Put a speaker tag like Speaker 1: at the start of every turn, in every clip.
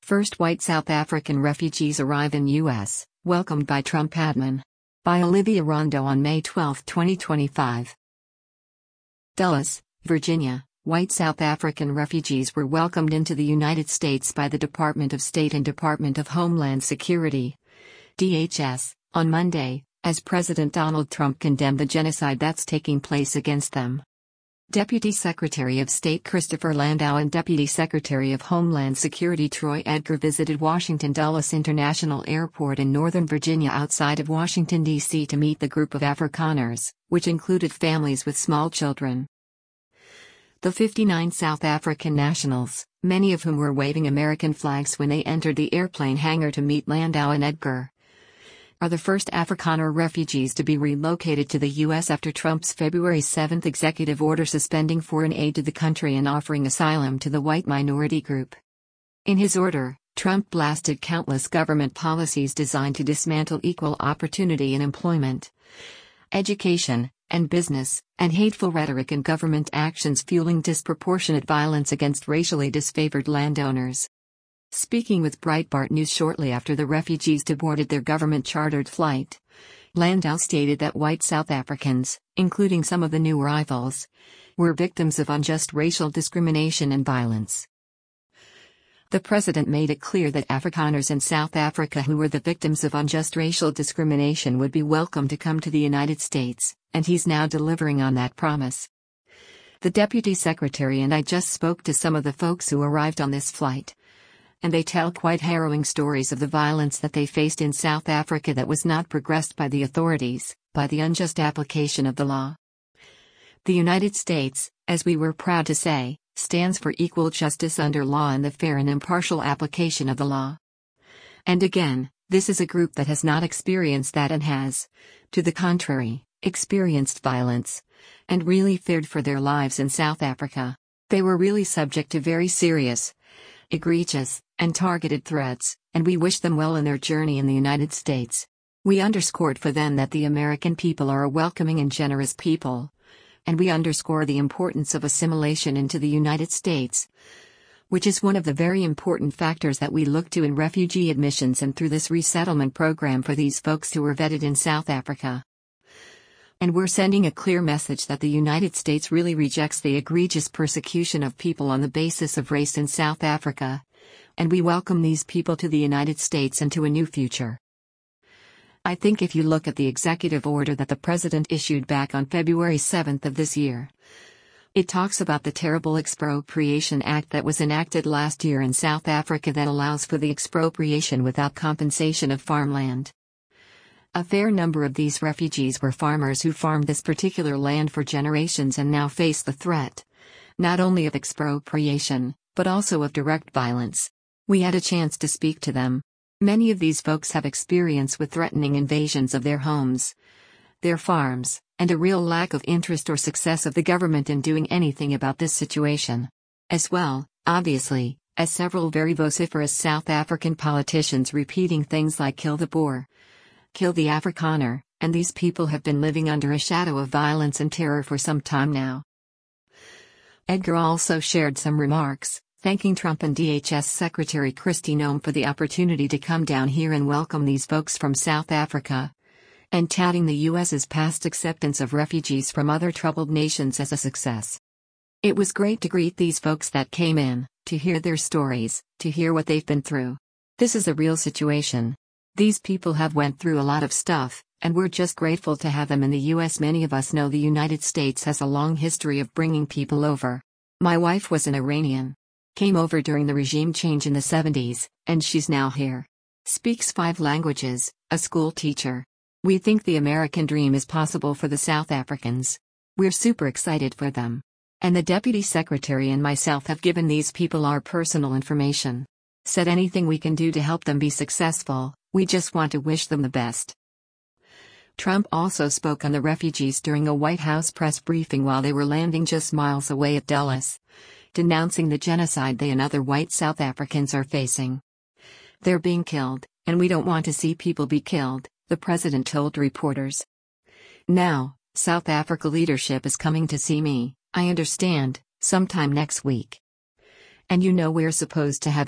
Speaker 1: First white South African refugees arrive in U.S., welcomed by Trump admin. By Olivia Rondo on May 12, 2025. Dulles, Virginia, white South African refugees were welcomed into the United States by the Department of State and Department of Homeland Security, DHS, on Monday, as President Donald Trump condemned the genocide that's taking place against them. Deputy Secretary of State Christopher Landau and Deputy Secretary of Homeland Security Troy Edgar visited Washington Dulles International Airport in Northern Virginia outside of Washington, D.C. to meet the group of Afrikaners, which included families with small children. The 59 South African nationals, many of whom were waving American flags when they entered the airplane hangar to meet Landau and Edgar, are the first Afrikaner refugees to be relocated to the U.S. after Trump's February 7 executive order suspending foreign aid to the country and offering asylum to the white minority group. In his order, Trump blasted countless government policies designed to dismantle equal opportunity in employment, education, and business, and hateful rhetoric and government actions fueling disproportionate violence against racially disfavored landowners. Speaking with Breitbart News shortly after the refugees boarded their government-chartered flight, Landau stated that white South Africans, including some of the new arrivals, were victims of unjust racial discrimination and violence. The president made it clear that Afrikaners in South Africa who were the victims of unjust racial discrimination would be welcome to come to the United States, and he's now delivering on that promise. The deputy secretary and I just spoke to some of the folks who arrived on this flight, and they tell quite harrowing stories of the violence that they faced in South Africa that was not progressed by the authorities, by the unjust application of the law. The United States, as we were proud to say, stands for equal justice under law and the fair and impartial application of the law. And again, this is a group that has not experienced that and has, to the contrary, experienced violence, and really feared for their lives in South Africa. They were really subject to very serious, egregious, and targeted threats, and we wish them well in their journey in the United States. We underscored for them that the American people are a welcoming and generous people, and we underscore the importance of assimilation into the United States, which is one of the very important factors that we look to in refugee admissions and through this resettlement program for these folks who were vetted in South Africa. And we're sending a clear message that the United States really rejects the egregious persecution of people on the basis of race in South Africa, and we welcome these people to the United States and to a new future. I think if you look at the executive order that the president issued back on February 7 of this year, it talks about the terrible Expropriation Act that was enacted last year in South Africa that allows for the expropriation without compensation of farmland. A fair number of these refugees were farmers who farmed this particular land for generations and now face the threat, not only of expropriation, but also of direct violence. We had a chance to speak to them. Many of these folks have experience with threatening invasions of their homes, their farms, and a real lack of interest or success of the government in doing anything about this situation. As well, obviously, as several very vociferous South African politicians repeating things like kill the Boer, kill the Afrikaner, and these people have been living under a shadow of violence and terror for some time now. Edgar also shared some remarks, thanking Trump and DHS Secretary Kristi Noem for the opportunity to come down here and welcome these folks from South Africa, and touting the U.S.'s past acceptance of refugees from other troubled nations as a success. It was great to greet these folks that came in, to hear their stories, to hear what they've been through. This is a real situation. These people have went through a lot of stuff, and we're just grateful to have them in the U.S. Many of us know the United States has a long history of bringing people over. My wife was an Iranian. Came over during the regime change in the 70s, and she's now here. Speaks 5 languages, a school teacher. We think the American dream is possible for the South Africans. We're super excited for them. And the Deputy Secretary and myself have given these people our personal information. Said anything we can do to help them be successful, we just want to wish them the best. Trump also spoke on the refugees during a White House press briefing while they were landing just miles away at Dulles, denouncing the genocide they and other white South Africans are facing. They're being killed, and we don't want to see people be killed, the president told reporters. Now, South Africa leadership is coming to see me, I understand, sometime next week. And you know we're supposed to have an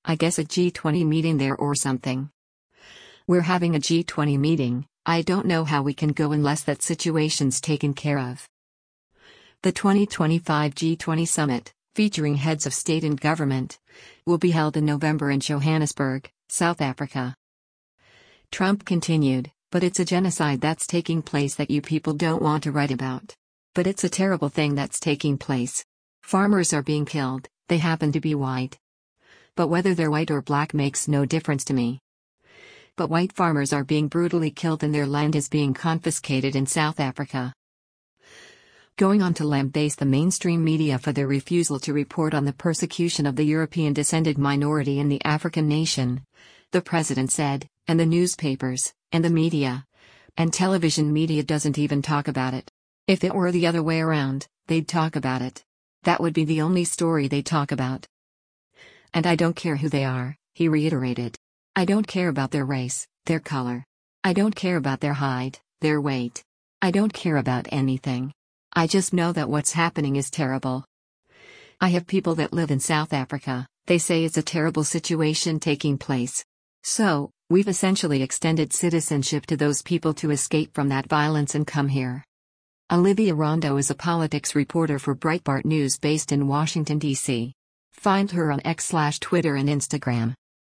Speaker 1: I guess a G20 meeting there or something. We're having a G20 meeting. I don't know how we can go unless that situation's taken care of. The 2025 G20 Summit, featuring heads of state and government, will be held in November in Johannesburg, South Africa. Trump continued, but it's a genocide that's taking place that you people don't want to write about. But it's a terrible thing that's taking place. Farmers are being killed, they happen to be white. But whether they're white or black makes no difference to me. But white farmers are being brutally killed and their land is being confiscated in South Africa. Going on to lambaste the mainstream media for their refusal to report on the persecution of the European-descended minority in the African nation, the president said, and the newspapers, and the media, and television media doesn't even talk about it. If it were the other way around, they'd talk about it. That would be the only story they talk about. And I don't care who they are, he reiterated. I don't care about their race, their color. I don't care about their height, their weight. I don't care about anything. I just know that what's happening is terrible. I have people that live in South Africa, they say it's a terrible situation taking place. So, we've essentially extended citizenship to those people to escape from that violence and come here. Olivia Rondo is a politics reporter for Breitbart News based in Washington, D.C. Find her on X/Twitter and Instagram.